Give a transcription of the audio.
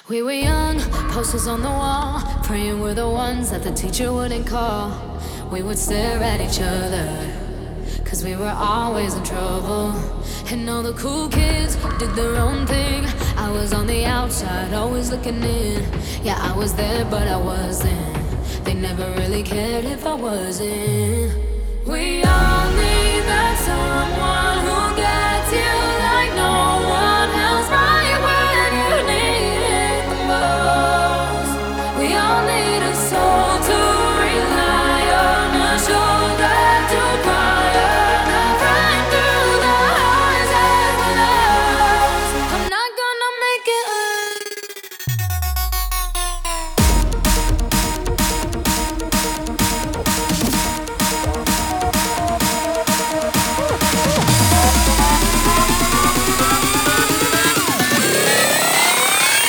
We were young, posters on the wall, praying we're the ones that the teacher wouldn't call. We would stare at each other, cause we were always in trouble. And all the cool kids did their own thing. I was on the outside, always looking in. Yeah, I was there, but I wasn't. They never really cared if I wasn't. We all need that someone who